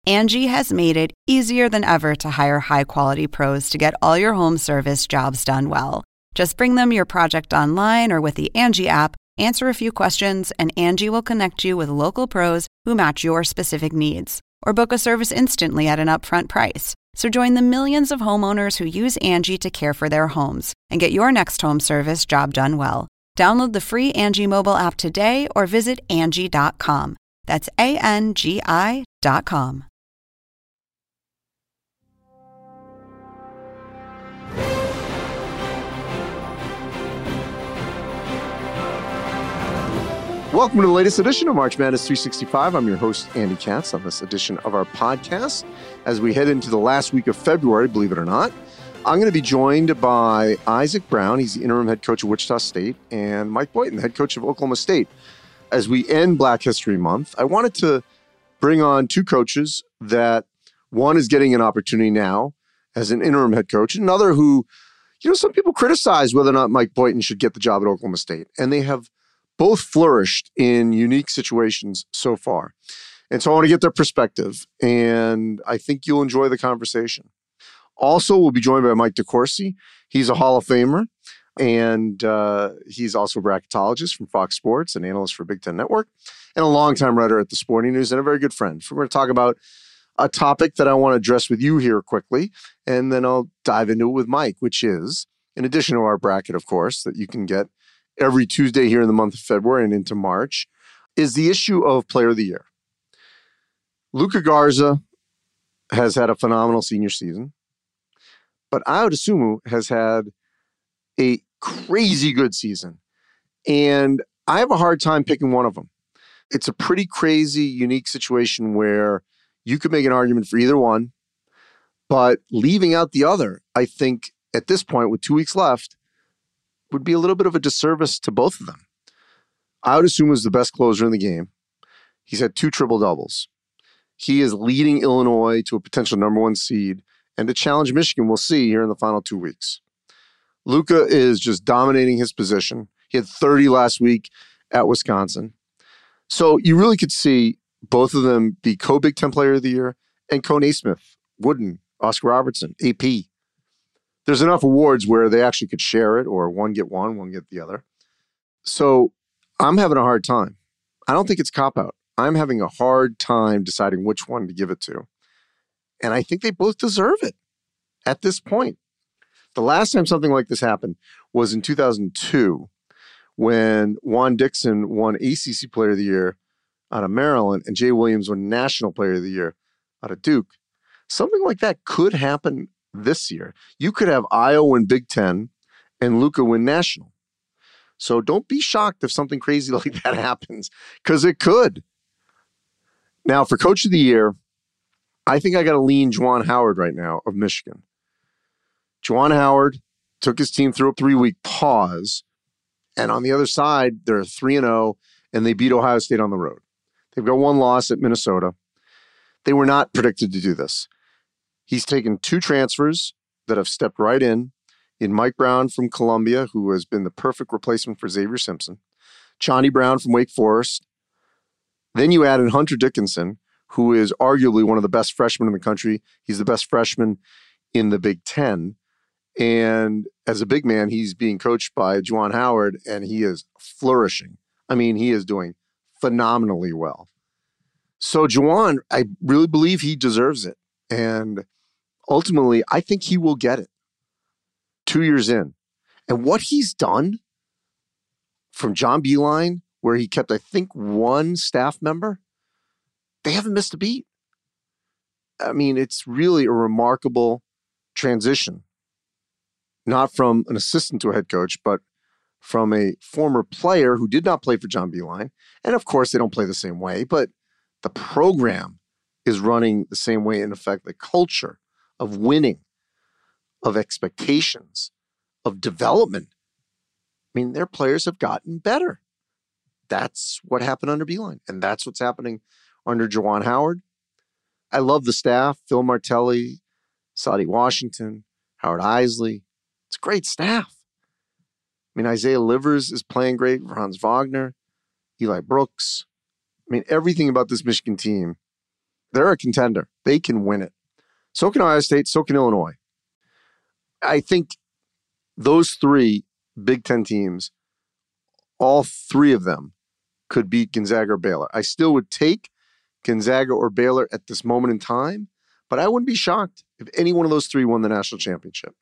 Angie has made it easier than ever to hire high-quality pros to get all your home service jobs done well. Just bring them your project online or with the Angie app, answer a few questions, and Angie will connect you with local pros who match your specific needs. Or book a service instantly at an upfront price. So join the millions of homeowners who use Angie to care for their homes and get your next home service job done well. Download the free Angie mobile app today or visit Angie.com. That's ANGI.com. Welcome to the latest edition of March Madness 365. I'm your host, Andy Katz, on this edition of our podcast. As we head into the last week of February, believe it or not, I'm going to be joined by Isaac Brown. He's the interim head coach of Wichita State, and Mike Boynton, the head coach of Oklahoma State. As we end Black History Month, I wanted to bring on two coaches that one is getting an opportunity now as an interim head coach, and another who, some people criticize whether or not Mike Boynton should get the job at Oklahoma State, and they have both flourished in unique situations so far. And so I want to get their perspective, and I think you'll enjoy the conversation. Also, we'll be joined by Mike DeCourcy. He's a Hall of Famer, and he's also a bracketologist from Fox Sports, an analyst for Big Ten Network, and a longtime writer at the Sporting News, and a very good friend. We're going to talk about a topic that I want to address with you here quickly, and then I'll dive into it with Mike, which is, in addition to our bracket, of course, that you can get every Tuesday here in the month of February and into March, is the issue of Player of the Year. Luka Garza has had a phenomenal senior season, but Ayo Dosunmu has had a crazy good season. And I have a hard time picking one of them. It's a pretty crazy, unique situation where you could make an argument for either one, but leaving out the other, I think at this point with 2 weeks left, would be a little bit of a disservice to both of them. Ayo Dosunmu is the best closer in the game. He's had 2 triple-doubles. He is leading Illinois to a potential number 1 seed and to challenge Michigan, we'll see here in the final 2 weeks. Luka is just dominating his position. He had 30 last week at Wisconsin. So you really could see both of them be co-Big Ten Player of the Year and co-Naismith, Wooden, Oscar Robertson, AP. There's enough awards where they actually could share it, or one get the other. So I'm having a hard time. I don't think it's cop-out. I'm having a hard time deciding which one to give it to. And I think they both deserve it at this point. The last time something like this happened was in 2002 when Juan Dixon won ACC Player of the Year out of Maryland and Jay Williams won National Player of the Year out of Duke. Something like that could happen this year. You could have Ayo win Big Ten and Luka win National. So don't be shocked if something crazy like that happens, because it could. Now, for Coach of the Year, I think I got to lean Juwan Howard right now of Michigan. Juwan Howard took his team through a 3-week pause, and on the other side, they're 3-0, and they beat Ohio State on the road. They've got 1 loss at Minnesota. They were not predicted to do this. He's taken 2 transfers that have stepped right in Mike Brown from Columbia, who has been the perfect replacement for Xavier Simpson, Chauncey Brown from Wake Forest. Then you add in Hunter Dickinson, who is arguably one of the best freshmen in the country. He's the best freshman in the Big Ten. And as a big man, he's being coached by Juwan Howard, and he is flourishing. I mean, he is doing phenomenally well. So Juwan, I really believe he deserves it. And ultimately, I think he will get it 2 years in. And what he's done from John Beilein, where he kept, I think, 1 staff member, they haven't missed a beat. I mean, it's really a remarkable transition, not from an assistant to a head coach, but from a former player who did not play for John Beilein. And of course, they don't play the same way, but the program is running the same way. In effect, the culture of winning, of expectations, of development. I mean, their players have gotten better. That's what happened under Beilein, and that's what's happening under Juwan Howard. I love the staff, Phil Martelli, Saudi Washington, Howard Isley. It's a great staff. I mean, Isaiah Livers is playing great, Franz Wagner, Eli Brooks. I mean, everything about this Michigan team, they're a contender. They can win it. So can Ohio State, so can Illinois. I think those three Big Ten teams, all three of them could beat Gonzaga or Baylor. I still would take Gonzaga or Baylor at this moment in time, but I wouldn't be shocked if any one of those three won the national championship.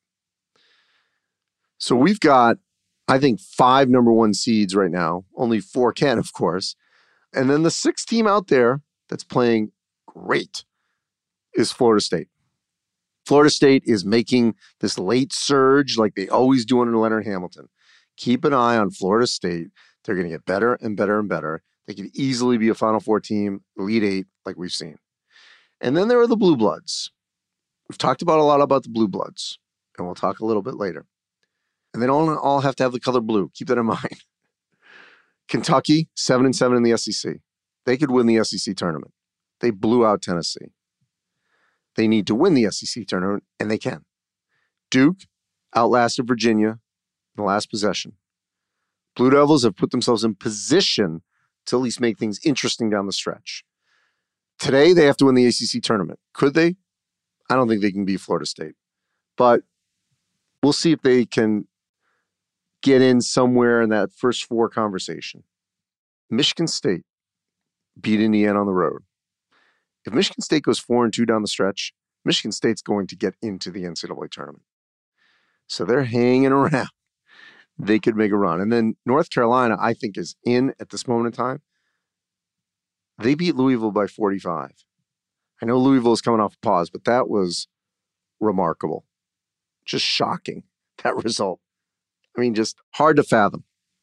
So we've got, I think, 5 number 1 seeds right now. Only 4 can, of course. And then the 6th team out there that's playing great is Florida State. Florida State is making this late surge like they always do under Leonard Hamilton. Keep an eye on Florida State. They're going to get better and better and better. They could easily be a Final Four team, Elite 8, like we've seen. And then there are the Blue Bloods. We've talked about a lot about the Blue Bloods, and we'll talk a little bit later. And they don't all have to have the color blue. Keep that in mind. Kentucky, 7-7 in the SEC. They could win the SEC tournament. They blew out Tennessee. They need to win the SEC tournament, and they can. Duke outlasted Virginia in the last possession. Blue Devils have put themselves in position to at least make things interesting down the stretch. Today, they have to win the ACC tournament. Could they? I don't think they can beat Florida State. But we'll see if they can get in somewhere in that first 4 conversation. Michigan State beat Indiana on the road. If Michigan State goes 4-2 down the stretch, Michigan State's going to get into the NCAA tournament. So they're hanging around. They could make a run. And then North Carolina, I think, is in at this moment in time. They beat Louisville by 45. I know Louisville is coming off a pause, but that was remarkable. Just shocking, that result. I mean, just hard to fathom.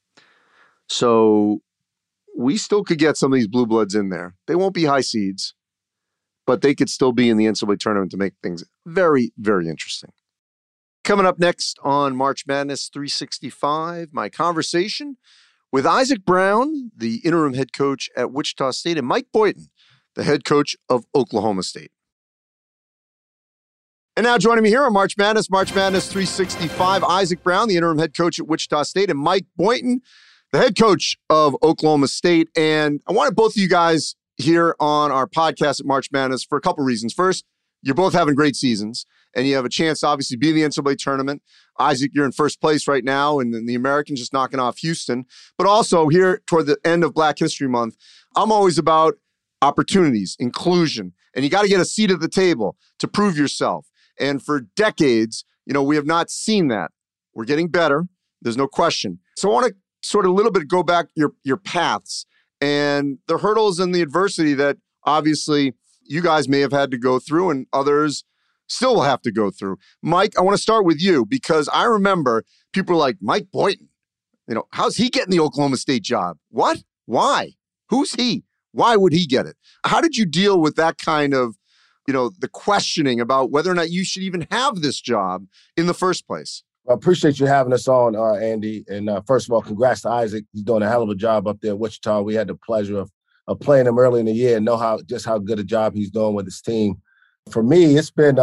So we still could get some of these Blue Bloods in there. They won't be high seeds, but they could still be in the NCAA tournament to make things very, very interesting. Coming up next on March Madness 365, my conversation with Isaac Brown, the interim head coach at Wichita State, and Mike Boynton, the head coach of Oklahoma State. And now joining me here on March Madness 365, Isaac Brown, the interim head coach at Wichita State, and Mike Boynton, the head coach of Oklahoma State. And I wanted both of you guys here on our podcast at March Madness for a couple reasons. First, you're both having great seasons, and you have a chance to obviously be in the NCAA tournament. Isaac, you're in first place right now, and the Americans just knocking off Houston. But also here toward the end of Black History Month, I'm always about opportunities, inclusion, and you got to get a seat at the table to prove yourself. And for decades, we have not seen that. We're getting better. There's no question. So I want to sort of a little bit go back your paths and the hurdles and the adversity that obviously you guys may have had to go through and others still will have to go through. Mike, I want to start with you because I remember people were like, Mike Boynton, how's he getting the Oklahoma State job? What? Why? Who's he? Why would he get it? How did you deal with that kind of, the questioning about whether or not you should even have this job in the first place? I appreciate you having us on, Andy. And first of all, congrats to Isaac. He's doing a hell of a job up there at Wichita. We had the pleasure of playing him early in the year and know how good a job he's doing with his team. For me, it's been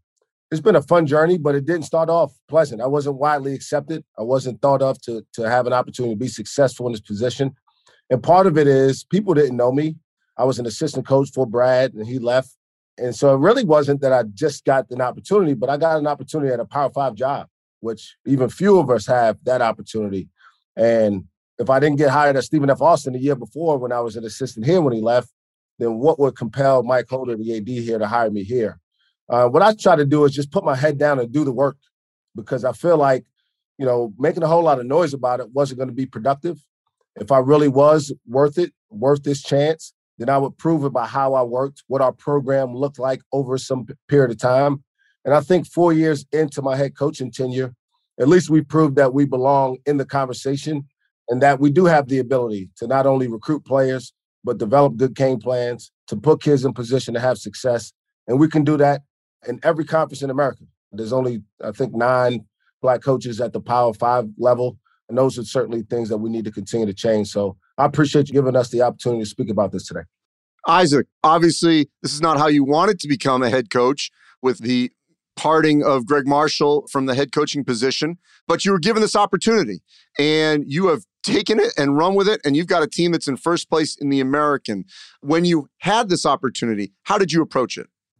a fun journey, but it didn't start off pleasant. I wasn't widely accepted. I wasn't thought of to have an opportunity to be successful in this position. And part of it is people didn't know me. I was an assistant coach for Brad, and he left. And so it really wasn't that I just got an opportunity, but I got an opportunity at a Power 5 job, which even few of us have that opportunity. And if I didn't get hired at Stephen F. Austin the year before when I was an assistant here when he left, then what would compel Mike Holder, the AD here, to hire me here? What I try to do is just put my head down and do the work because I feel like, making a whole lot of noise about it wasn't going to be productive. If I really was worth this chance, then I would prove it by how I worked, what our program looked like over some period of time. And I think 4 years into my head coaching tenure, at least we proved that we belong in the conversation and that we do have the ability to not only recruit players, but develop good game plans, to put kids in position to have success. And we can do that in every conference in America. There's only, I think, 9 Black coaches at the Power 5 level. And those are certainly things that we need to continue to change. So I appreciate you giving us the opportunity to speak about this today. Isaac, obviously, this is not how you wanted to become a head coach with the parting of Greg Marshall from the head coaching position, but you were given this opportunity and you have taken it and run with it. And you've got a team that's in first place in the American. When you had this opportunity, how did you approach it?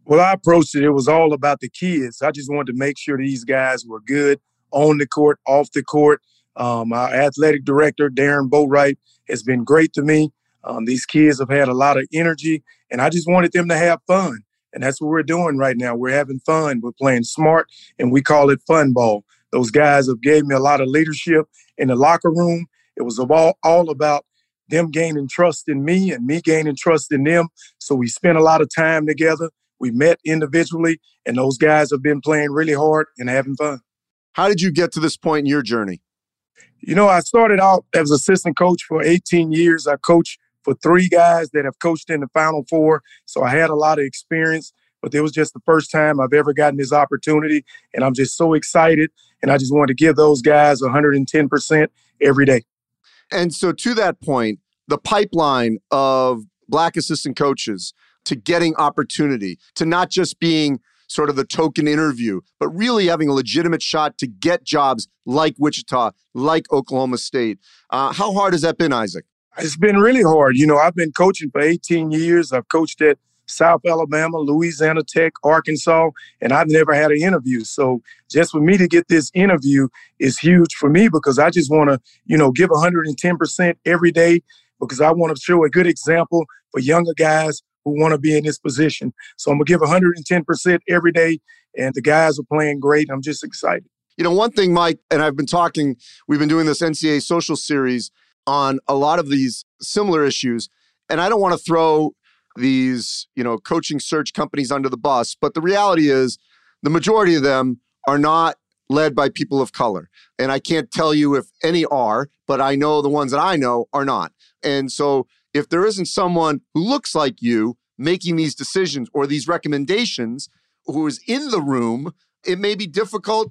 Well, I approached it. It was all about the kids. I just wanted to make sure these guys were good on the court, off the court. Our athletic director, Darren Boatwright, has been great to me. These kids have had a lot of energy, and I just wanted them to have fun. And that's what we're doing right now. We're having fun. We're playing smart, and we call it fun ball. Those guys have gave me a lot of leadership in the locker room. It was all about them gaining trust in me and me gaining trust in them. So we spent a lot of time together. We met individually, and those guys have been playing really hard and having fun. How did you get to this point in your journey? You know, I started out as assistant coach for 18 years. I coached for 3 guys that have coached in the Final Four, so I had a lot of experience, but it was just the first time I've ever gotten this opportunity, and I'm just so excited, and I just wanted to give those guys 110% every day. And so to that point, the pipeline of Black assistant coaches to getting opportunity, to not just being sort of the token interview, but really having a legitimate shot to get jobs like Wichita, like Oklahoma State. How hard has that been, Isaac? It's been really hard. You know, I've been coaching for 18 years. I've coached at South Alabama, Louisiana Tech, Arkansas, and I've never had an interview. So just for me to get this interview is huge for me because I just want to, give 110% every day because I want to show a good example for younger guys who want to be in this position. So I'm going to give 110% every day, and the guys are playing great. I'm just excited. One thing, Mike, and we've been doing this NCAA social series on a lot of these similar issues, and I don't want to throw these, coaching search companies under the bus, but the reality is the majority of them are not led by people of color. And I can't tell you if any are, but I know the ones that I know are not. And so if there isn't someone who looks like you making these decisions or these recommendations who is in the room, it may be difficult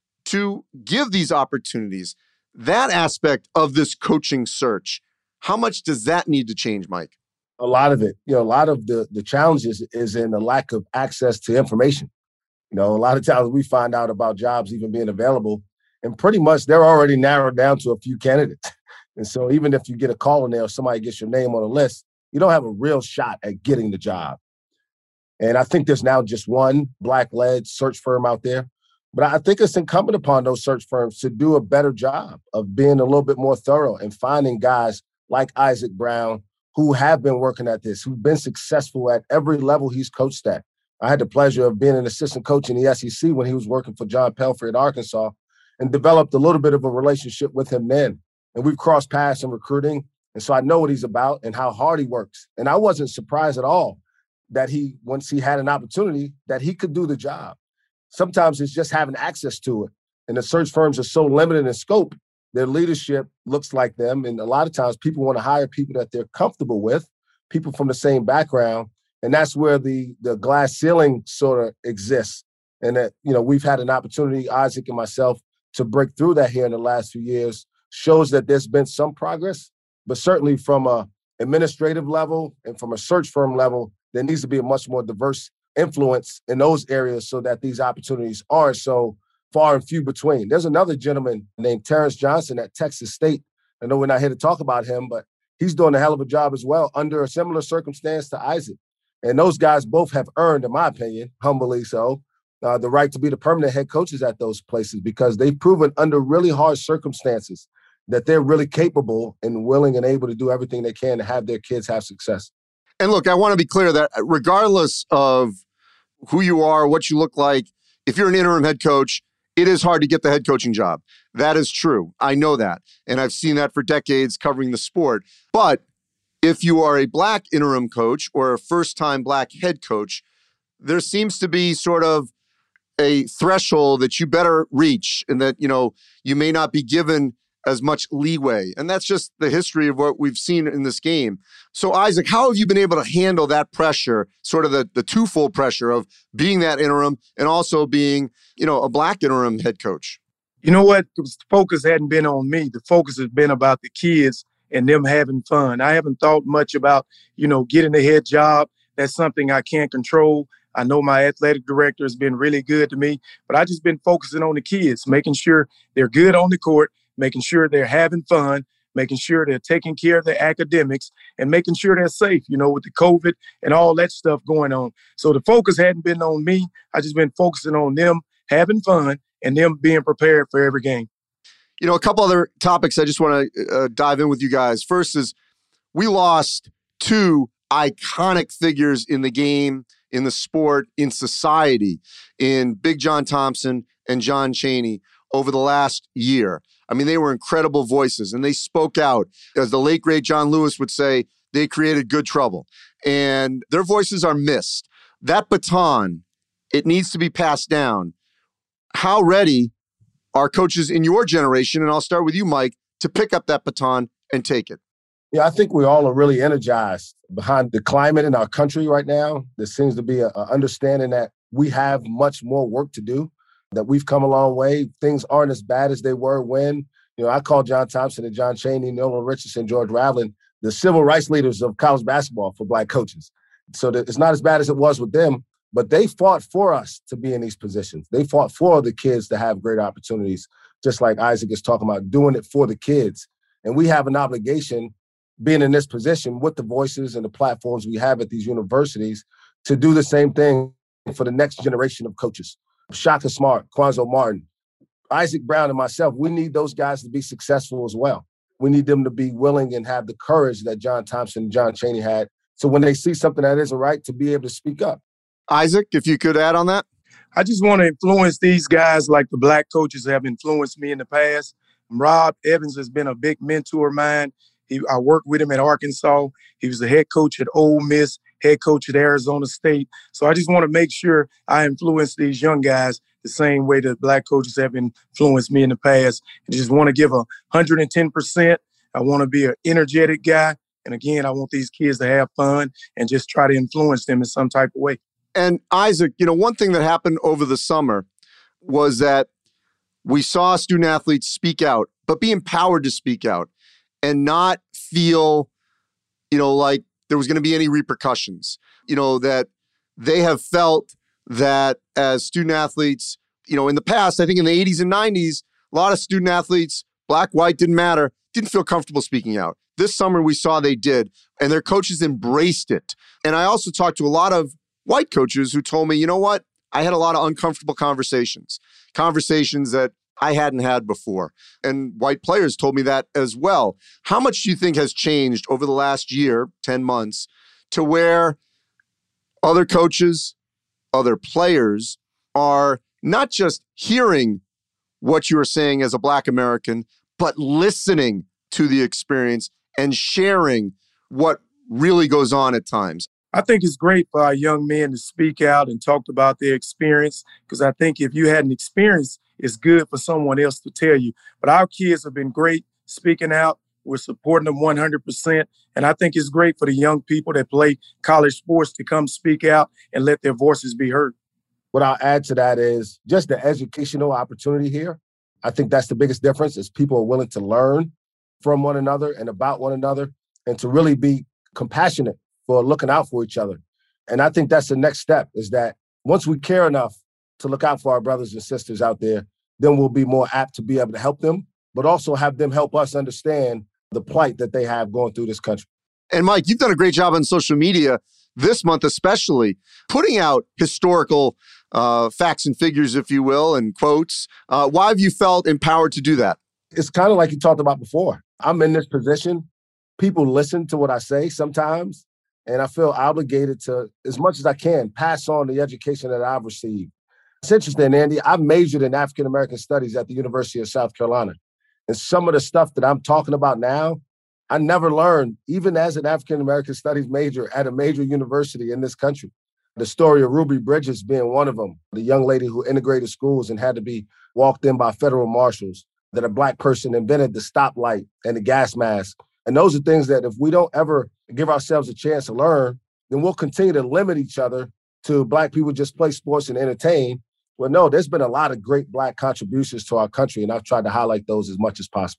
to give these opportunities. That aspect of this coaching search, how much does that need to change, Mike? A lot of it, a lot of the challenges is in the lack of access to information. A lot of times we find out about jobs even being available, and pretty much they're already narrowed down to a few candidates. And so even if you get a call in there or somebody gets your name on a list, you don't have a real shot at getting the job. And I think there's now just one Black-led search firm out there. But I think it's incumbent upon those search firms to do a better job of being a little bit more thorough and finding guys like Isaac Brown who have been working at this, who've been successful at every level he's coached at. I had the pleasure of being an assistant coach in the SEC when he was working for John Pelphrey at Arkansas and developed a little bit of a relationship with him then. And we've crossed paths in recruiting. And so I know what he's about and how hard he works. And I wasn't surprised at all that once he had an opportunity, that he could do the job. Sometimes it's just having access to it. And the search firms are so limited in scope, their leadership looks like them. And a lot of times people want to hire people that they're comfortable with, people from the same background. And that's where the glass ceiling sort of exists. And that, we've had an opportunity, Isaac and myself, to break through that here in the last few years. Shows that there's been some progress, but certainly from a administrative level and from a search firm level, there needs to be a much more diverse influence in those areas so that these opportunities aren't so far and few between. There's another gentleman named Terrence Johnson at Texas State. I know we're not here to talk about him, but he's doing a hell of a job as well under a similar circumstance to Isaac. And those guys both have earned, in my opinion, humbly so, the right to be the permanent head coaches at those places because they've proven under really hard circumstances that they're really capable and willing and able to do everything they can to have their kids have success. And look, I want to be clear that regardless of who you are, what you look like, if you're an interim head coach, it is hard to get the head coaching job. That is true. I know that. And I've seen that for decades covering the sport. But if you are a Black interim coach or a first-time Black head coach, there seems to be sort of a threshold that you better reach and that, you may not be given as much leeway. And that's just the history of what we've seen in this game. So, Isaac, how have you been able to handle that pressure, sort of the twofold pressure of being that interim and also being, a Black interim head coach? You know what? The focus hadn't been on me. The focus has been about the kids and them having fun. I haven't thought much about, getting a head job. That's something I can't control. I know my athletic director has been really good to me, but I just been focusing on the kids, making sure they're good on the court, making sure they're having fun, making sure they're taking care of their academics and making sure they're safe, with the COVID and all that stuff going on. So the focus hadn't been on me. I just been focusing on them having fun and them being prepared for every game. A couple other topics I just want to dive in with you guys. First is we lost two iconic figures in the game, in the sport, in society, in Big John Thompson and John Chaney over the last year. I mean, they were incredible voices, and they spoke out. As the late, great John Lewis would say, they created good trouble, and their voices are missed. That baton, it needs to be passed down. How ready are coaches in your generation, and I'll start with you, Mike, to pick up that baton and take it? Yeah, I think we all are really energized behind the climate in our country right now. There seems to be an understanding that we have much more work to do, that we've come a long way. Things aren't as bad as they were when, I call John Thompson and John Chaney, Nolan Richardson, George Raveling, the civil rights leaders of college basketball for Black coaches. So that it's not as bad as it was with them, but they fought for us to be in these positions. They fought for the kids to have great opportunities, just like Isaac is talking about, doing it for the kids. And we have an obligation, being in this position with the voices and the platforms we have at these universities, to do the same thing for the next generation of coaches. Shaka Smart, Quanzo Martin, Isaac Brown, and myself, we need those guys to be successful as well. We need them to be willing and have the courage that John Thompson and John Chaney had. So when they see something that isn't right, to be able to speak up. Isaac, if you could add on that. I just want to influence these guys like the Black coaches have influenced me in the past. Rob Evans has been a big mentor of mine. I worked with him at Arkansas. He was the head coach at Ole Miss, head coach at Arizona State. So I just want to make sure I influence these young guys the same way that Black coaches have influenced me in the past. I just want to give 110%. I want to be an energetic guy. And again, I want these kids to have fun and just try to influence them in some type of way. And Isaac, one thing that happened over the summer was that we saw student athletes speak out, but be empowered to speak out and not feel, like there was going to be any repercussions, that they have felt that as student athletes, in the past, I think in the 80s and 90s, a lot of student athletes, Black, white, didn't matter, didn't feel comfortable speaking out. This summer we saw they did, and their coaches embraced it. And I also talked to a lot of white coaches who told me, you know what? I had a lot of uncomfortable conversations that I hadn't had before. And white players told me that as well. How much do you think has changed over the last year, 10 months, to where other coaches, other players are not just hearing what you're saying as a Black American, but listening to the experience and sharing what really goes on at times? I think it's great for our young men to speak out and talk about their experience, because I think if you had an experience, it's good for someone else to tell you. But our kids have been great speaking out. We're supporting them 100%. And I think it's great for the young people that play college sports to come speak out and let their voices be heard. What I'll add to that is just the educational opportunity here. I think that's the biggest difference, is people are willing to learn from one another and about one another, and to really be compassionate for looking out for each other. And I think that's the next step, is that once we care enough to look out for our brothers and sisters out there, then we'll be more apt to be able to help them, but also have them help us understand the plight that they have going through this country. And Mike, you've done a great job on social media this month, especially putting out historical facts and figures, if you will, and quotes. Why have you felt empowered to do that? It's kind of like you talked about before. I'm in this position. People listen to what I say sometimes, and I feel obligated to, as much as I can, pass on the education that I've received. It's interesting, Andy. I majored in African-American studies at the University of South Carolina. And some of the stuff that I'm talking about now, I never learned, even as an African-American studies major at a major university in this country. The story of Ruby Bridges being one of them, the young lady who integrated schools and had to be walked in by federal marshals, that a Black person invented the stoplight and the gas mask. And those are things that if we don't ever give ourselves a chance to learn, then we'll continue to limit each other to Black people just play sports and entertain. Well, no, there's been a lot of great Black contributions to our country, and I've tried to highlight those as much as possible here.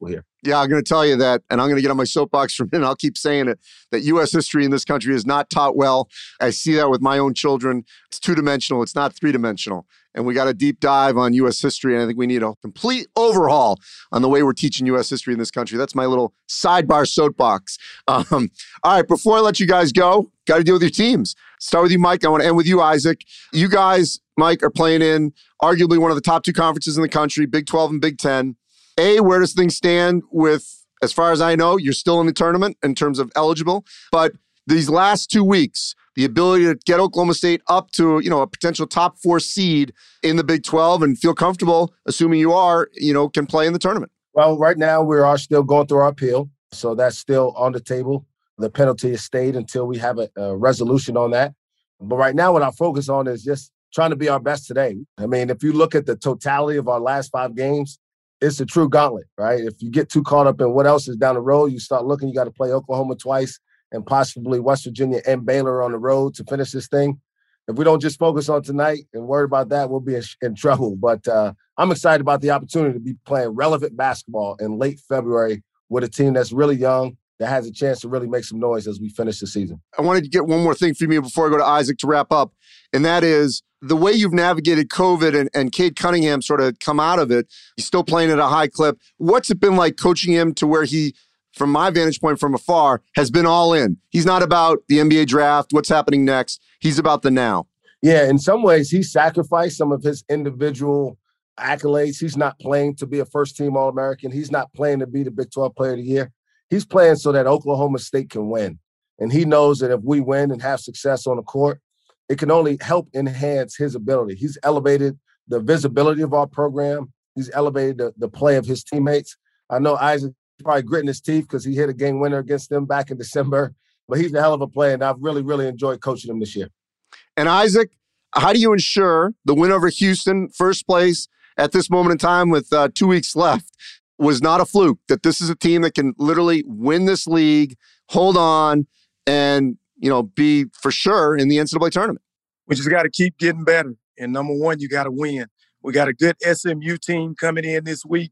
Yeah, I'm going to tell you that, and I'm going to get on my soapbox for a minute. I'll keep saying it, that U.S. history in this country is not taught well. I see that with my own children. It's two-dimensional. It's not three-dimensional. And we got a deep dive on U.S. history, and I think we need a complete overhaul on the way we're teaching U.S. history in this country. That's my little sidebar soapbox. All right, before I let you guys go, got to deal with your teams. Start with you, Mike. I want to end with you, Isaac. You guys, Mike, are playing in arguably one of the top two conferences in the country, Big 12 and Big 10. Where does things stand with, as far as I know, you're still in the tournament in terms of eligible, but these last 2 weeks, the ability to get Oklahoma State up to, a potential top 4 seed in the Big 12 and feel comfortable, assuming you are, can play in the tournament? Well, right now we are still going through our appeal, so that's still on the table. The penalty is stayed until we have a resolution on that. But right now what our focus on is just trying to be our best today. I mean, if you look at the totality of our last 5 games, it's a true gauntlet, right? If you get too caught up in what else is down the road, you start looking, you got to play Oklahoma twice and possibly West Virginia and Baylor on the road to finish this thing. If we don't just focus on tonight and worry about that, we'll be in trouble. But I'm excited about the opportunity to be playing relevant basketball in late February with a team that's really young, that has a chance to really make some noise as we finish the season. I wanted to get one more thing from you before I go to Isaac to wrap up, and that is the way you've navigated COVID and Cade Cunningham sort of come out of it. He's still playing at a high clip. What's it been like coaching him to where he, from my vantage point from afar, has been all in? He's not about the NBA draft, what's happening next. He's about the now. Yeah, in some ways, he sacrificed some of his individual accolades. He's not playing to be a first-team All-American. He's not playing to be the Big 12 Player of the Year. He's playing so that Oklahoma State can win. And he knows that if we win and have success on the court, it can only help enhance his ability. He's elevated the visibility of our program. He's elevated the play of his teammates. I know Isaac probably gritting his teeth because he hit a game winner against them back in December, but he's a hell of a player, and I've really, really enjoyed coaching him this year. And Isaac, how do you ensure the win over Houston, first place at this moment in time with 2 weeks left, was not a fluke, that this is a team that can literally win this league, hold on, and be for sure in the NCAA tournament? We just got to keep getting better. And number one, you got to win. We got a good SMU team coming in this week.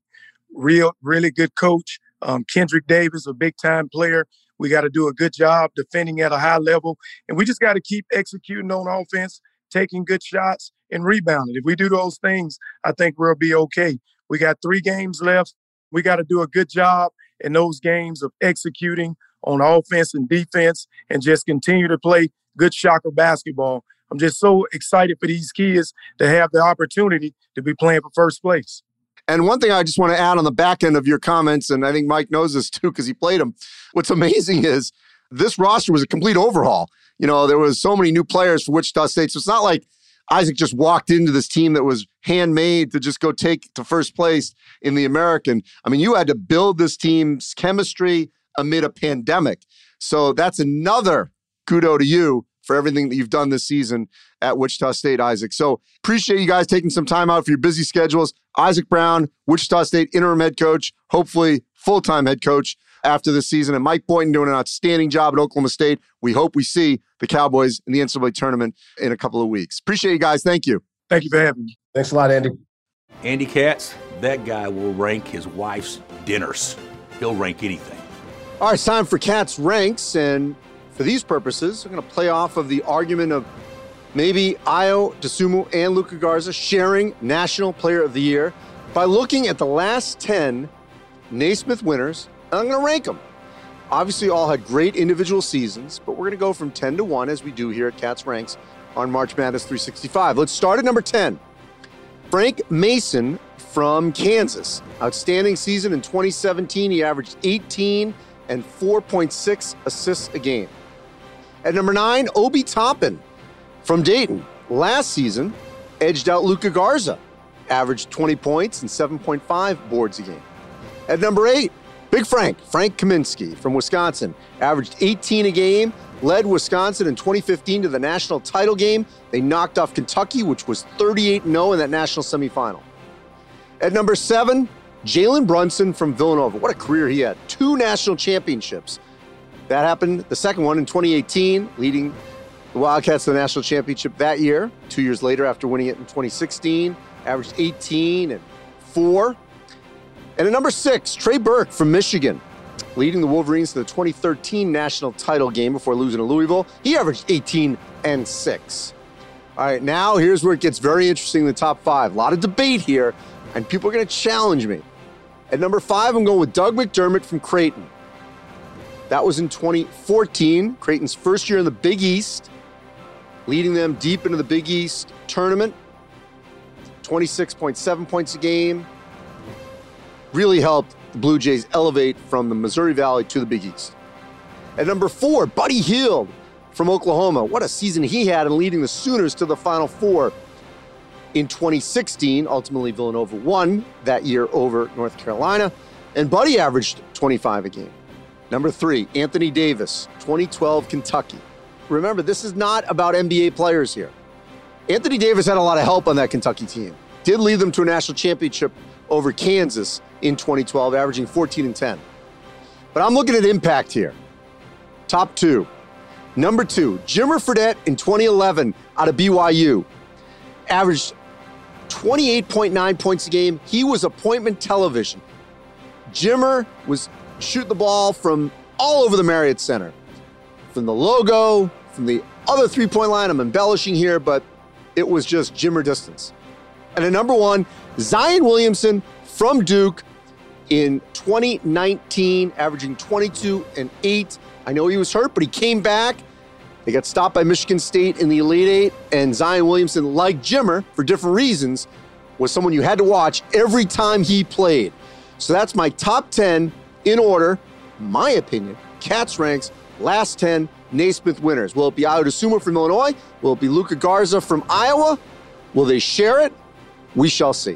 Really good coach. Kendrick Davis, a big-time player. We got to do a good job defending at a high level. And we just got to keep executing on offense, taking good shots, and rebounding. If we do those things, I think we'll be okay. We got 3 games left. We got to do a good job in those games of executing on offense and defense and just continue to play good Shocker basketball. I'm just so excited for these kids to have the opportunity to be playing for first place. And one thing I just want to add on the back end of your comments, and I think Mike knows this too because he played them. What's amazing is this roster was a complete overhaul. There was so many new players for Wichita State. So it's not like Isaac just walked into this team that was handmade to just go take to first place in the American. I mean, you had to build this team's chemistry amid a pandemic. So that's another kudo to you for everything that you've done this season at Wichita State, Isaac. So appreciate you guys taking some time out for your busy schedules. Isaac Brown, Wichita State interim head coach, hopefully full-time head coach after this season, and Mike Boynton doing an outstanding job at Oklahoma State. We hope we see the Cowboys in the NCAA tournament in a couple of weeks. Appreciate you guys. Thank you. Thank you for having me. Thanks a lot, Andy. Andy Katz, that guy will rank his wife's dinners. He'll rank anything. All right, it's time for Katz Ranks, and for these purposes, I'm going to play off of the argument of maybe Ayo Dosunmu and Luka Garza sharing National Player of the Year by looking at the last 10 Naismith winners. I'm going to rank them. Obviously, all had great individual seasons, but we're going to go from 10 to 1 as we do here at Katz Ranks on March Madness 365. Let's start at number 10. Frank Mason from Kansas. Outstanding season in 2017. He averaged 18 and 4.6 assists a game. At number 9, Obi Toppin from Dayton. Last season, edged out Luka Garza. Averaged 20 points and 7.5 boards a game. At number 8, Big Frank Kaminsky from Wisconsin. Averaged 18 a game, led Wisconsin in 2015 to the national title game. They knocked off Kentucky, which was 38-0 in that national semifinal. At number 7, Jalen Brunson from Villanova. What a career he had. 2 national championships. That happened, the second one in 2018, leading the Wildcats to the national championship that year. 2 years later, after winning it in 2016, averaged 18 and 4. And at number 6, Trey Burke from Michigan, leading the Wolverines to the 2013 national title game before losing to Louisville. He averaged 18 and 6. All right, now here's where it gets very interesting in the top 5. A lot of debate here, and people are going to challenge me. At number 5, I'm going with Doug McDermott from Creighton. That was in 2014, Creighton's first year in the Big East, leading them deep into the Big East tournament. 26.7 points a game. Really helped the Blue Jays elevate from the Missouri Valley to the Big East. At number 4, Buddy Hield from Oklahoma. What a season he had in leading the Sooners to the Final Four in 2016. Ultimately, Villanova won that year over North Carolina, and Buddy averaged 25 a game. Number 3, Anthony Davis, 2012 Kentucky. Remember, this is not about NBA players here. Anthony Davis had a lot of help on that Kentucky team. Did lead them to a national championship over Kansas in 2012, averaging 14 and 10. But I'm looking at impact here. Top 2. Number 2, Jimmer Fredette in 2011 out of BYU. Averaged 28.9 points a game. He was appointment television. Jimmer was shooting the ball from all over the Marriott Center. From the logo, from the other three-point line. I'm embellishing here, but it was just Jimmer distance. And at number 1, Zion Williamson from Duke in 2019, averaging 22 and 8. I know he was hurt, but he came back. They got stopped by Michigan State in the Elite Eight, and Zion Williamson, like Jimmer, for different reasons, was someone you had to watch every time he played. So that's my top 10 in order, my opinion, Cats ranks, last 10 Naismith winners. Will it be Ayo Dosunmu from Illinois? Will it be Luka Garza from Iowa? Will they share it? We shall see.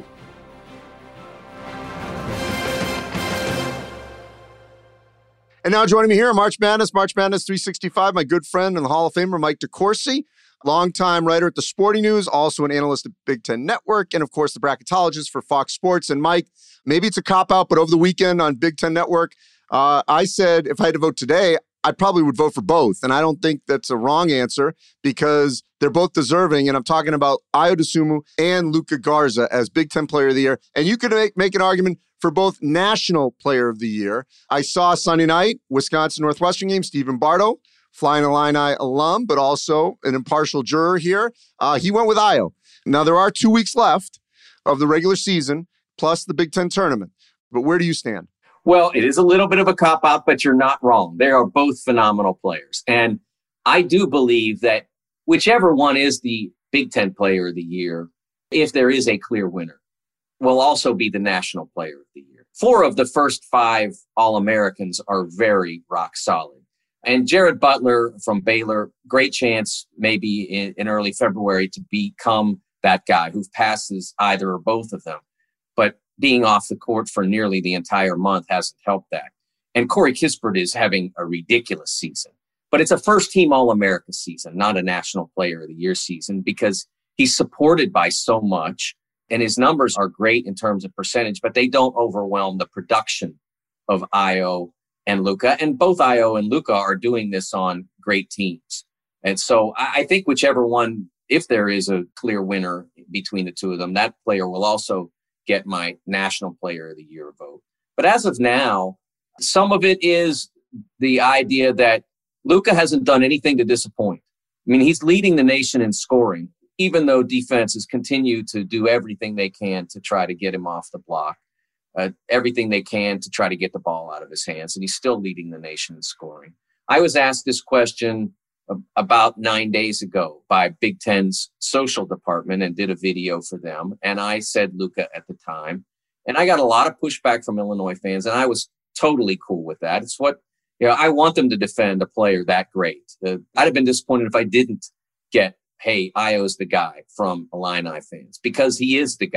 And now joining me here on March Madness 365, my good friend and the Hall of Famer, Mike DeCourcy, longtime writer at The Sporting News, also an analyst at Big Ten Network, and of course the bracketologist for Fox Sports. And Mike, maybe it's a cop-out, but over the weekend on Big Ten Network, I said if I had to vote today, I probably would vote for both. And I don't think that's a wrong answer because they're both deserving. And I'm talking about Ayo Dosunmu and Luka Garza as Big Ten Player of the Year. And you could make an argument for both National Player of the Year. I saw Sunday night, Wisconsin-Northwestern game, Stephen Bardo, Flying Illini alum, but also an impartial juror here. He went with Ayo. Now, there are 2 weeks left of the regular season, plus the Big Ten tournament. But where do you stand? Well, it is a little bit of a cop-out, but you're not wrong. They are both phenomenal players. And I do believe that whichever one is the Big Ten Player of the Year, if there is a clear winner, will also be the National Player of the Year. 4 of the first 5 All-Americans are very rock solid. And Jared Butler from Baylor, great chance maybe in early February to become that guy who passes either or both of them. But being off the court for nearly the entire month hasn't helped that. And Corey Kispert is having a ridiculous season. But it's a first-team All-America season, not a National Player of the Year season, because he's supported by so much, and his numbers are great in terms of percentage, but they don't overwhelm the production of Ayo and Luka. And both Ayo and Luka are doing this on great teams. And so I think whichever one, if there is a clear winner between the two of them, that player will also get my National Player of the Year vote. But as of now, some of it is the idea that Luka hasn't done anything to disappoint. I mean, he's leading the nation in scoring, even though defenses continue to do everything they can to try to get him off the block, everything they can to try to get the ball out of his hands, and he's still leading the nation in scoring. I was asked this question about 9 days ago by Big Ten's social department and did a video for them. And I said Luka at the time. And I got a lot of pushback from Illinois fans, and I was totally cool with that. It's what, I want them to defend a player that great. I'd have been disappointed if I didn't get, hey, Ayo's the guy from Illini fans, because he is the guy.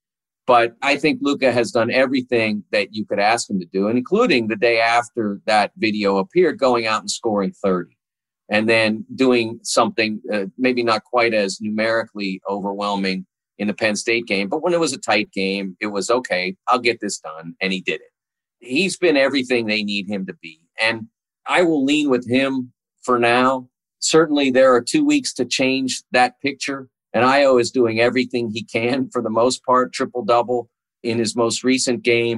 But I think Luka has done everything that you could ask him to do, including the day after that video appeared, going out and scoring 30. And then doing something maybe not quite as numerically overwhelming in the Penn State game. But when it was a tight game, it was, okay, I'll get this done. And he did it. He's been everything they need him to be. And I will lean with him for now. Certainly there are 2 weeks to change that picture. And Ayo is doing everything he can for the most part, triple-double in his most recent game.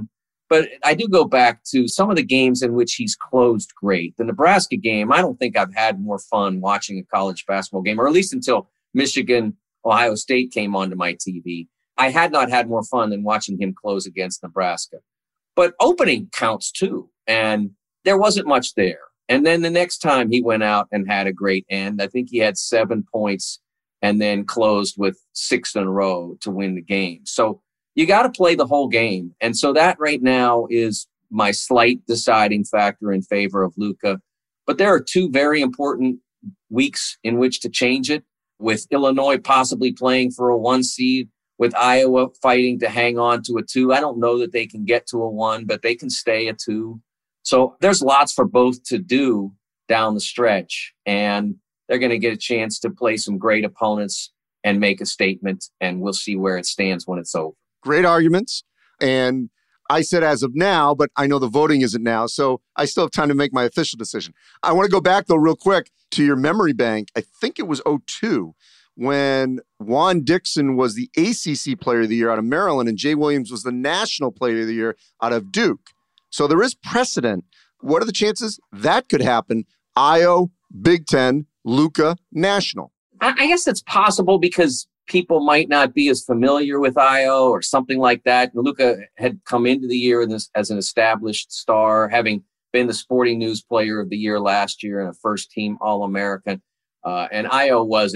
But I do go back to some of the games in which he's closed great. The Nebraska game, I don't think I've had more fun watching a college basketball game, or at least until Michigan, Ohio State came onto my TV. I had not had more fun than watching him close against Nebraska. But opening counts too. And there wasn't much there. And then the next time he went out and had a great end, I think he had 7 points and then closed with 6 in a row to win the game. So you got to play the whole game. And so that right now is my slight deciding factor in favor of Luka. But there are 2 very important weeks in which to change it, with Illinois possibly playing for a 1 seed, with Iowa fighting to hang on to a 2. I don't know that they can get to a 1, but they can stay a 2. So there's lots for both to do down the stretch. And they're going to get a chance to play some great opponents and make a statement. And we'll see where it stands when it's over. Great arguments. And I said as of now, but I know the voting isn't now. So I still have time to make my official decision. I want to go back, though, real quick to your memory bank. I think it was 2002 when Juan Dixon was the ACC Player of the Year out of Maryland and Jay Williams was the National Player of the Year out of Duke. So there is precedent. What are the chances that could happen? Io, Big Ten, Luka, National. I guess it's possible because people might not be as familiar with Io or something like that. Luka had come into the year as an established star, having been the Sporting News Player of the Year last year and a first-team All-American. And Io was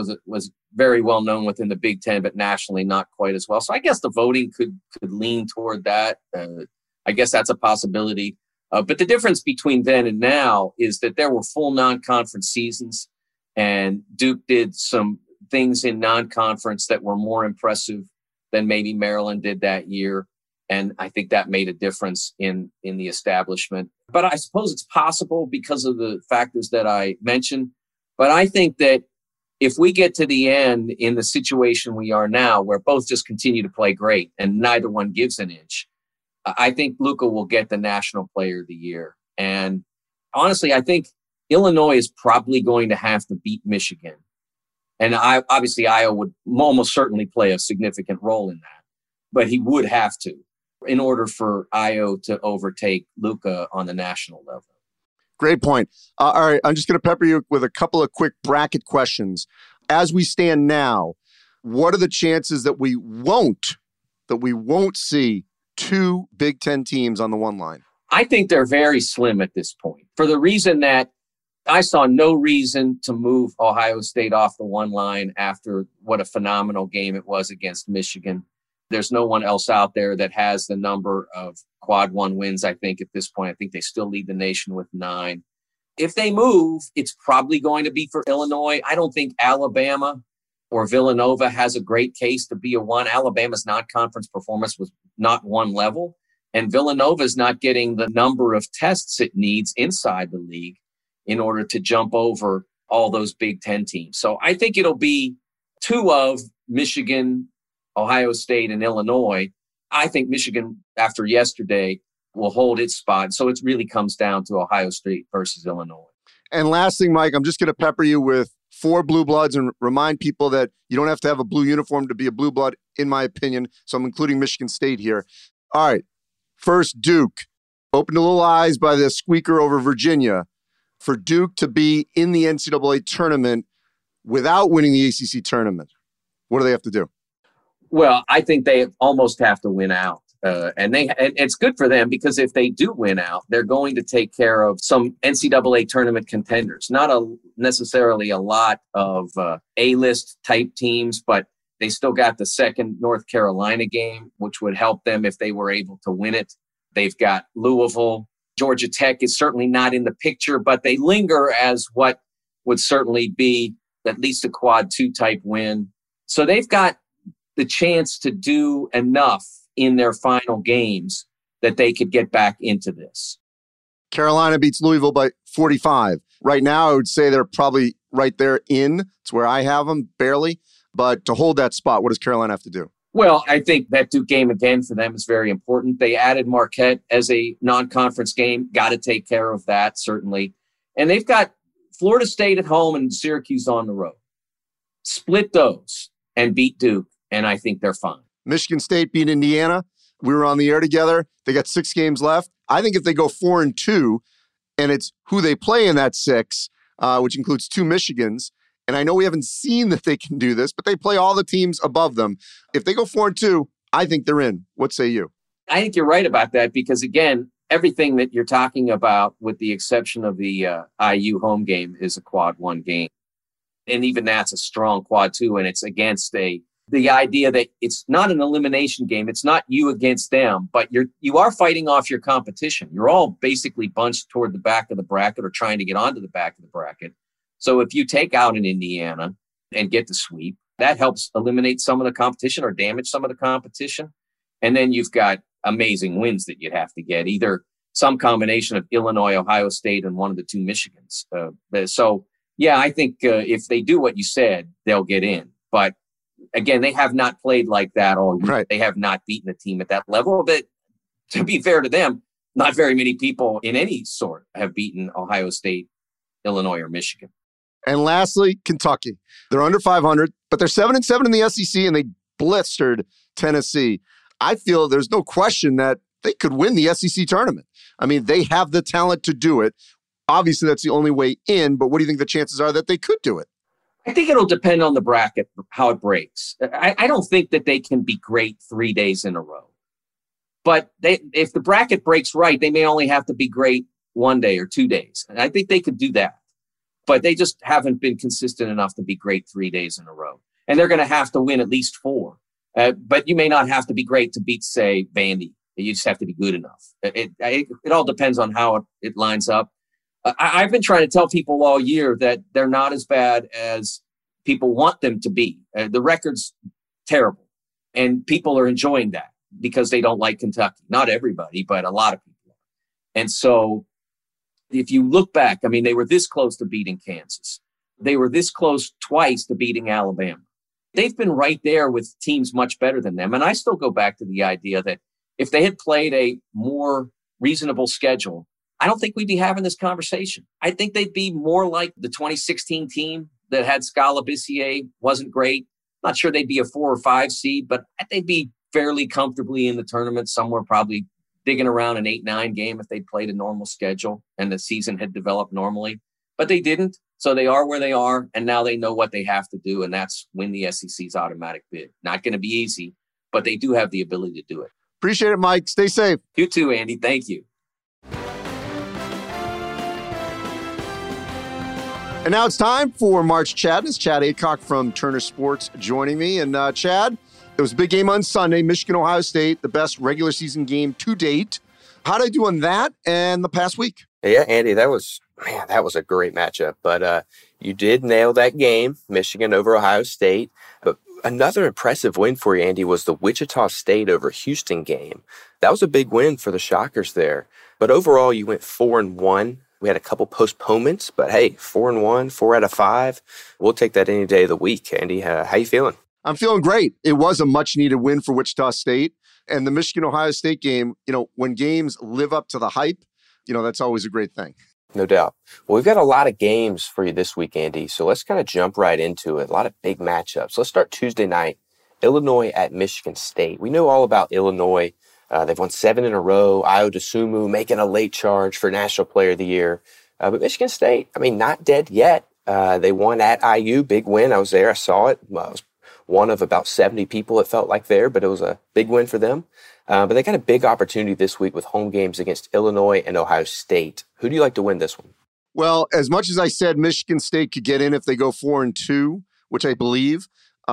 very well known within the Big Ten, but nationally not quite as well. So I guess the voting could lean toward that. I guess that's a possibility. But the difference between then and now is that there were full non-conference seasons, and Duke did some things in non-conference that were more impressive than maybe Maryland did that year. And I think that made a difference in the establishment. But I suppose it's possible because of the factors that I mentioned. But I think that if we get to the end in the situation we are now, where both just continue to play great and neither one gives an inch, I think Luka will get the National Player of the Year. And honestly, I think Illinois is probably going to have to beat Michigan. And obviously, Iowa would almost certainly play a significant role in that. But he would have to in order for Io to overtake Luka on the national level. Great point. All right, I'm just going to pepper you with a couple of quick bracket questions. As we stand now, what are the chances that we won't see 2 Big Ten teams on the one line? I think they're very slim at this point, for the reason that I saw no reason to move Ohio State off the one line after what a phenomenal game it was against Michigan. There's no one else out there that has the number of quad 1 wins, I think, at this point. I think they still lead the nation with 9. If they move, it's probably going to be for Illinois. I don't think Alabama or Villanova has a great case to be a 1. Alabama's non-conference performance was not 1 level, and Villanova's not getting the number of tests it needs inside the league in order to jump over all those Big Ten teams. So I think it'll be 2 of Michigan, Ohio State, and Illinois. I think Michigan, after yesterday, will hold its spot. So it really comes down to Ohio State versus Illinois. And last thing, Mike, I'm just going to pepper you with 4 blue bloods and remind people that you don't have to have a blue uniform to be a blue blood, in my opinion. So I'm including Michigan State here. All right. First, Duke. Opened a little eyes by the squeaker over Virginia. For Duke to be in the NCAA tournament without winning the ACC tournament, what do they have to do? Well, I think they almost have to win out. And it's good for them because if they do win out, they're going to take care of some NCAA tournament contenders. Not necessarily a lot of A-list type teams, but they still got the second North Carolina game, which would help them if they were able to win it. They've got Louisville. Georgia Tech is certainly not in the picture, but they linger as what would certainly be at least a quad 2 type win. So they've got the chance to do enough in their final games that they could get back into this. Carolina beats Louisville by 45. Right now, I would say they're probably right there in. It's where I have them, barely. But to hold that spot, what does Carolina have to do? Well, I think that Duke game again for them is very important. They added Marquette as a non-conference game. Got to take care of that, certainly. And they've got Florida State at home and Syracuse on the road. Split those and beat Duke, and I think they're fine. Michigan State beat Indiana. We were on the air together. They got 6 games left. I think if they go 4-2, and it's who they play in that 6, which includes 2 Michigans, and I know we haven't seen that they can do this, but they play all the teams above them. If they go 4-2, I think they're in. What say you? I think you're right about that because, again, everything that you're talking about, with the exception of the IU home game, is a quad 1 game. And even that's a strong quad 2, and it's against the idea that it's not an elimination game. It's not you against them, but you are fighting off your competition. You're all basically bunched toward the back of the bracket or trying to get onto the back of the bracket. So if you take out an Indiana and get the sweep, that helps eliminate some of the competition or damage some of the competition. And then you've got amazing wins that you'd have to get, either some combination of Illinois, Ohio State, and one of the 2 Michigans. So, yeah, I think if they do what you said, they'll get in. But again, they have not played like that all year. Right. They have not beaten a team at that level. But to be fair to them, not very many people in any sort have beaten Ohio State, Illinois, or Michigan. And lastly, Kentucky. They're under 500, but they're 7-7 in the SEC, and they blistered Tennessee. I feel there's no question that they could win the SEC tournament. I mean, they have the talent to do it. Obviously, that's the only way in, but what do you think the chances are that they could do it? I think it'll depend on the bracket, how it breaks. I don't think that they can be great 3 days in a row. But if the bracket breaks right, they may only have to be great 1 day or 2 days. And I think they could do that. But they just haven't been consistent enough to be great 3 days in a row. And they're going to have to win at least 4. But you may not have to be great to beat, say, Vandy. You just have to be good enough. It all depends on how it lines up. I've been trying to tell people all year that they're not as bad as people want them to be. The record's terrible. And people are enjoying that because they don't like Kentucky. Not everybody, but a lot of people are. And so if you look back, I mean, they were this close to beating Kansas. They were this close twice to beating Alabama. They've been right there with teams much better than them. And I still go back to the idea that if they had played a more reasonable schedule, I don't think we'd be having this conversation. I think they'd be more like the 2016 team that had Scala Bissier, wasn't great. Not sure they'd be a 4 or 5 seed, but they'd be fairly comfortably in the tournament, somewhere probably digging around an 8-9 game if they'd played a normal schedule and the season had developed normally. But they didn't. So they are where they are, and now they know what they have to do, and that's win the SEC's automatic bid. Not going to be easy, but they do have the ability to do it. Appreciate it, Mike. Stay safe. You too, Andy. Thank you. And now it's time for March Chadness. Chad Aycock from Turner Sports joining me. And Chad, it was a big game on Sunday, Michigan-Ohio State, the best regular season game to date. How did I do on that and the past week? Yeah, Andy, that was a great matchup. But you did nail that game, Michigan over Ohio State. But another impressive win for you, Andy, was the Wichita State over Houston game. That was a big win for the Shockers there. But overall, you went 4-1. We had a couple postponements, but hey, 4-1, 4 out of 5. We'll take that any day of the week. Andy, how you feeling? I'm feeling great. It was a much-needed win for Wichita State. And the Michigan-Ohio State game, when games live up to the hype, that's always a great thing. No doubt. Well, we've got a lot of games for you this week, Andy, so let's kind of jump right into it. A lot of big matchups. Let's start Tuesday night, Illinois at Michigan State. We know all about Illinois. They've won 7 in a row. Ayo Dosunmu making a late charge for National Player of the Year. But Michigan State, not dead yet. They won at IU, big win. I was there. I saw it. I was one of about 70 people, it felt like, there, but it was a big win for them. But they got a big opportunity this week with home games against Illinois and Ohio State. Who do you like to win this one? Well, as much as I said Michigan State could get in if they go 4-2, which I believe,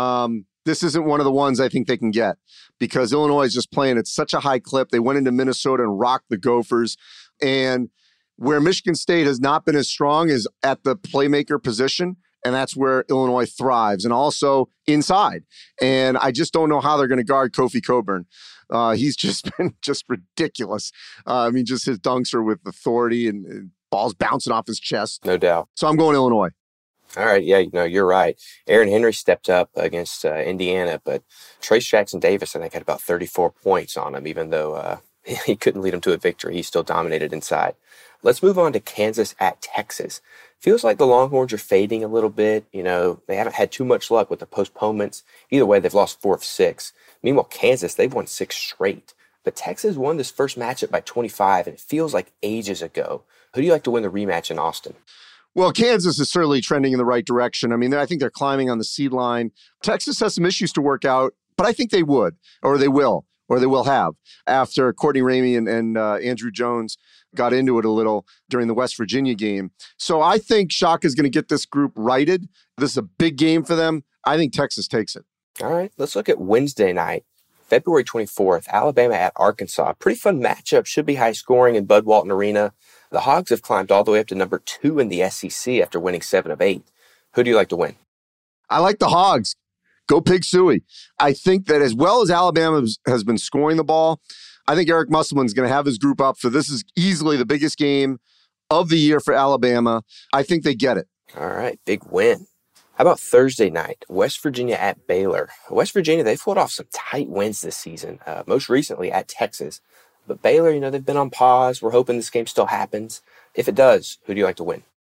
this isn't one of the ones I think they can get because Illinois is just playing at such a high clip. They went into Minnesota and rocked the Gophers. And where Michigan State has not been as strong is at the playmaker position. And that's where Illinois thrives, and also inside. And I just don't know how they're going to guard Kofi Cockburn. He's just been just ridiculous. Just his dunks are with authority and balls bouncing off his chest. No doubt. So I'm going Illinois. All right. Yeah, you're right. Aaron Henry stepped up against Indiana, but Trace Jackson Davis, I think, had about 34 points on him, even though he couldn't lead him to a victory. He still dominated inside. Let's move on to Kansas at Texas. Feels like the Longhorns are fading a little bit. They haven't had too much luck with the postponements. Either way, they've lost 4 of 6. Meanwhile, Kansas, they've won 6 straight. But Texas won this first matchup by 25, and it feels like ages ago. Who do you like to win the rematch in Austin? Well, Kansas is certainly trending in the right direction. I mean, I think they're climbing on the seed line. Texas has some issues to work out, but I think they would, or they will have after Courtney Ramey and Andrew Jones got into it a little during the West Virginia game. So I think Shaka is going to get this group righted. This is a big game for them. I think Texas takes it. All right, let's look at Wednesday night, February 24th, Alabama at Arkansas. Pretty fun matchup, should be high scoring in Bud Walton Arena. The Hogs have climbed all the way up to number 2 in the SEC after winning 7 of 8. Who do you like to win? I like the Hogs. Go Pig Suey. I think that as well as Alabama has been scoring the ball, I think Eric Musselman's going to have his group up for this is easily the biggest game of the year for Alabama. I think they get it. All right, big win. How about Thursday night, West Virginia at Baylor? West Virginia, they've pulled off some tight wins this season, most recently at Texas. But Baylor, they've been on pause. We're hoping this game still happens. If it does, who do you like to win?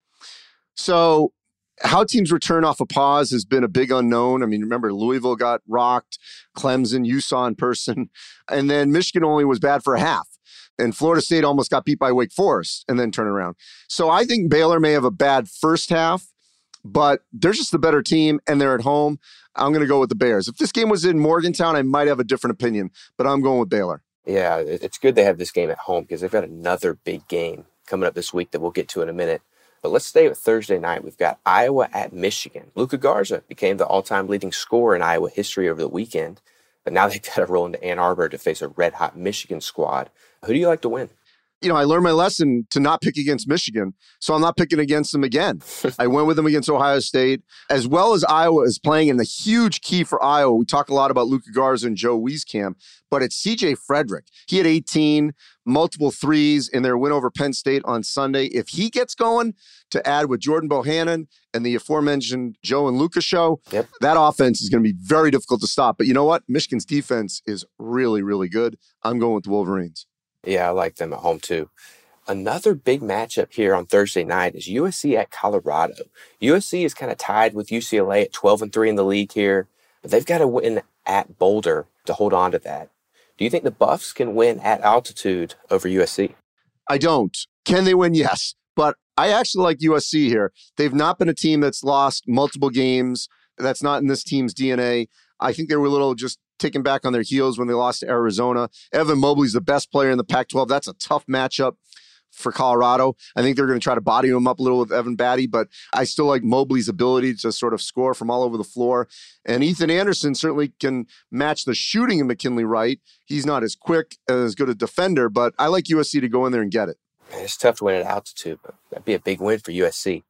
So how teams return off a pause has been a big unknown. I mean, remember, Louisville got rocked, Clemson, you saw in person, and then Michigan only was bad for a half. And Florida State almost got beat by Wake Forest and then turned around. So I think Baylor may have a bad first half, but they're just the better team and they're at home. I'm going to go with the Bears. If this game was in Morgantown, I might have a different opinion, but I'm going with Baylor. Yeah, it's good they have this game at home because they've got another big game coming up this week that we'll get to in a minute. But let's stay with Thursday night. We've got Iowa at Michigan. Luka Garza became the all-time leading scorer in Iowa history over the weekend. But now they've got to roll into Ann Arbor to face a red-hot Michigan squad. Who do you like to win? I learned my lesson to not pick against Michigan, so I'm not picking against them again. I went with them against Ohio State, as well as Iowa is playing in the huge key for Iowa. We talk a lot about Luka Garza and Joe Wieskamp, but it's C.J. Frederick. He had 18, multiple threes in their win over Penn State on Sunday. If he gets going to add with Jordan Bohannon and the aforementioned Joe and Luka show, that offense is going to be very difficult to stop. But you know what? Michigan's defense is really, really good. I'm going with the Wolverines. Yeah, I like them at home too. Another big matchup here on Thursday night is USC at Colorado. USC is kind of tied with UCLA at 12-3 in the league here, but they've got to win at Boulder to hold on to that. Do you think the Buffs can win at altitude over USC? I don't. Can they win? Yes. But I actually like USC here. They've not been a team that's lost multiple games. That's not in this team's DNA. I think they were a little just taken back on their heels when they lost to Arizona. Evan Mobley's the best player in the Pac-12. That's a tough matchup for Colorado. I think they're going to try to body him up a little with Evan Batty, but I still like Mobley's ability to sort of score from all over the floor. And Ethan Anderson certainly can match the shooting of McKinley Wright. He's not as quick, as good a defender, but I like USC to go in there and get it. It's tough to win at altitude, but that'd be a big win for USC.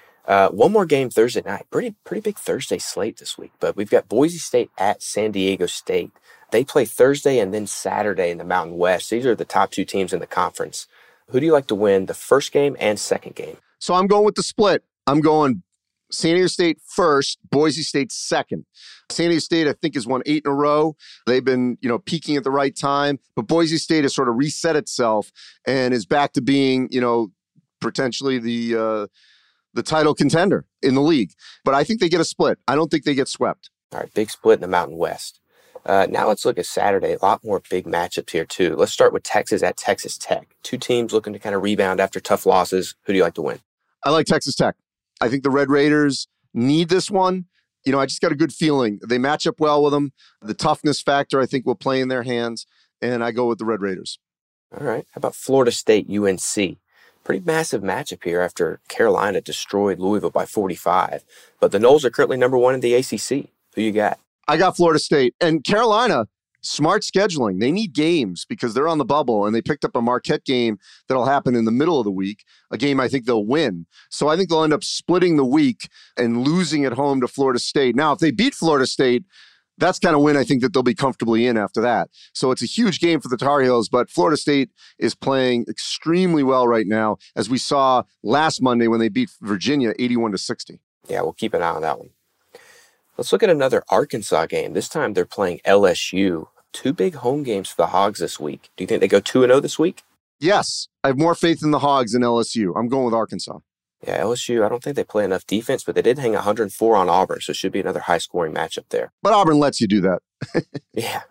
One more game Thursday night. Pretty big Thursday slate this week, but we've got Boise State at San Diego State. They play Thursday and then Saturday in the Mountain West. These are the top 2 teams in the conference. Who do you like to win the first game and second game? So I'm going with the split. I'm going San Diego State first, Boise State second. San Diego State, I think, has won 8 in a row. They've been, peaking at the right time, but Boise State has sort of reset itself and is back to being, potentially the title contender in the league. But I think they get a split. I don't think they get swept. All right, big split in the Mountain West. Now let's look at Saturday. A lot more big matchups here, too. Let's start with Texas at Texas Tech. 2 teams looking to kind of rebound after tough losses. Who do you like to win? I like Texas Tech. I think the Red Raiders need this one. I just got a good feeling. They match up well with them. The toughness factor, I think, will play in their hands. And I go with the Red Raiders. All right. How about Florida State, UNC? Pretty massive matchup here after Carolina destroyed Louisville by 45. But the Noles are currently number 1 in the ACC. Who you got? I got Florida State. And Carolina, smart scheduling. They need games because they're on the bubble, and they picked up a Marquette game that'll happen in the middle of the week, a game I think they'll win. So I think they'll end up splitting the week and losing at home to Florida State. Now, if they beat Florida State, that's kind of win I think that they'll be comfortably in after that. So it's a huge game for the Tar Heels, but Florida State is playing extremely well right now, as we saw last Monday when they beat Virginia 81-60. Yeah, we'll keep an eye on that one. Let's look at another Arkansas game. This time they're playing LSU. 2 big home games for the Hogs this week. Do you think they go 2-0 this week? Yes. I have more faith in the Hogs than LSU. I'm going with Arkansas. Yeah, LSU, I don't think they play enough defense, but they did hang 104 on Auburn, so it should be another high-scoring matchup there. But Auburn lets you do that. Yeah.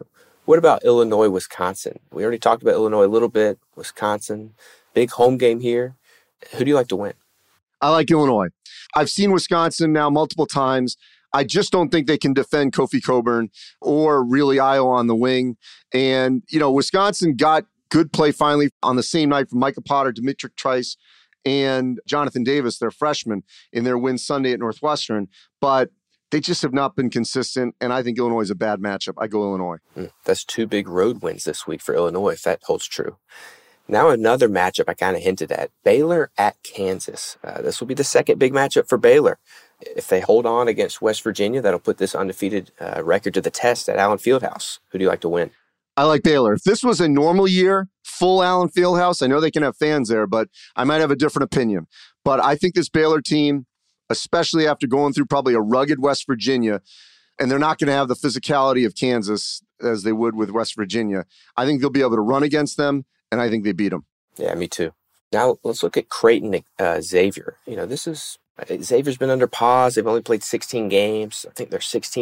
What about Illinois, Wisconsin? We already talked about Illinois a little bit. Wisconsin, big home game here. Who do you like to win? I like Illinois. I've seen Wisconsin now multiple times. I just don't think they can defend Kofi Cockburn or really Iowa on the wing. And, Wisconsin got good play finally on the same night from Micah Potter, Dimitri Trice, and Jonathan Davis, their freshmen, in their win Sunday at Northwestern. But they just have not been consistent, and I think Illinois is a bad matchup. I go Illinois. That's 2 big road wins this week for Illinois, if that holds true. Now another matchup I kind of hinted at, Baylor at Kansas. This will be the second big matchup for Baylor. If they hold on against West Virginia, that'll put this undefeated record to the test at Allen Fieldhouse. Who do you like to win? I like Baylor. If this was a normal year, full Allen Fieldhouse, I know they can have fans there, but I might have a different opinion. But I think this Baylor team, especially after going through probably a rugged West Virginia, and they're not going to have the physicality of Kansas as they would with West Virginia, I think they'll be able to run against them, and I think they beat them. Yeah, me too. Now let's look at Creighton Xavier. Xavier's been under pause. They've only played 16 games. I think they're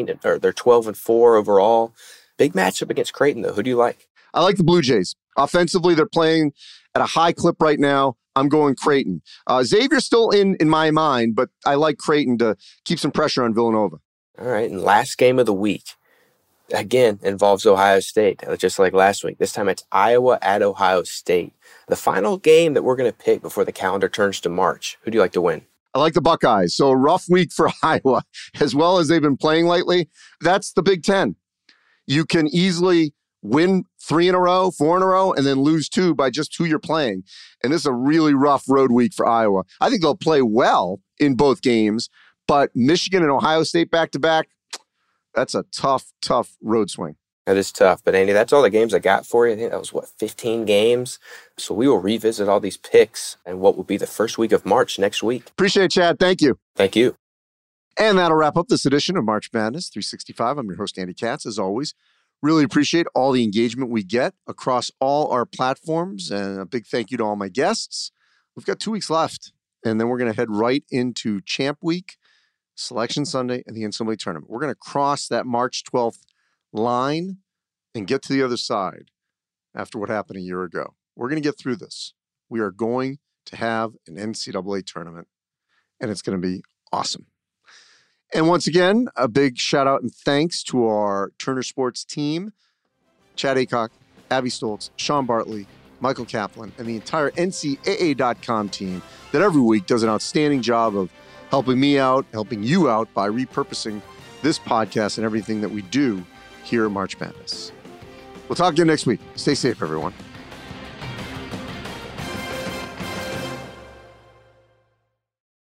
12-4 overall. Big matchup against Creighton, though. Who do you like? I like the Blue Jays. Offensively, they're playing at a high clip right now. I'm going Creighton. Xavier's still in my mind, but I like Creighton to keep some pressure on Villanova. All right, and last game of the week, again, involves Ohio State, just like last week. This time it's Iowa at Ohio State. The final game that we're going to pick before the calendar turns to March. Who do you like to win? I like the Buckeyes. So a rough week for Iowa, as well as they've been playing lately. That's the Big Ten. You can easily win 3 in a row, 4 in a row, and then lose 2 by just who you're playing. And this is a really rough road week for Iowa. I think they'll play well in both games, but Michigan and Ohio State back-to-back, that's a tough road swing. That is tough. But, Andy, that's all the games I got for you. I think that was, 15 games? So we will revisit all these picks and what will be the first week of March next week. Appreciate it, Chad. Thank you. Thank you. And that'll wrap up this edition of March Madness 365. I'm your host, Andy Katz, as always. Really appreciate all the engagement we get across all our platforms. And a big thank you to all my guests. We've got 2 weeks left, and then we're going to head right into Champ Week, Selection Sunday, and the NCAA Tournament. We're going to cross that March 12th line and get to the other side after what happened a year ago. We're going to get through this. We are going to have an NCAA tournament, and it's going to be awesome. And once again, a big shout out and thanks to our Turner Sports team, Chad Aycock, Abby Stoltz, Sean Bartley, Michael Kaplan, and the entire NCAA.com team that every week does an outstanding job of helping me out, helping you out by repurposing this podcast and everything that we do here at March Madness. We'll talk again next week. Stay safe, everyone.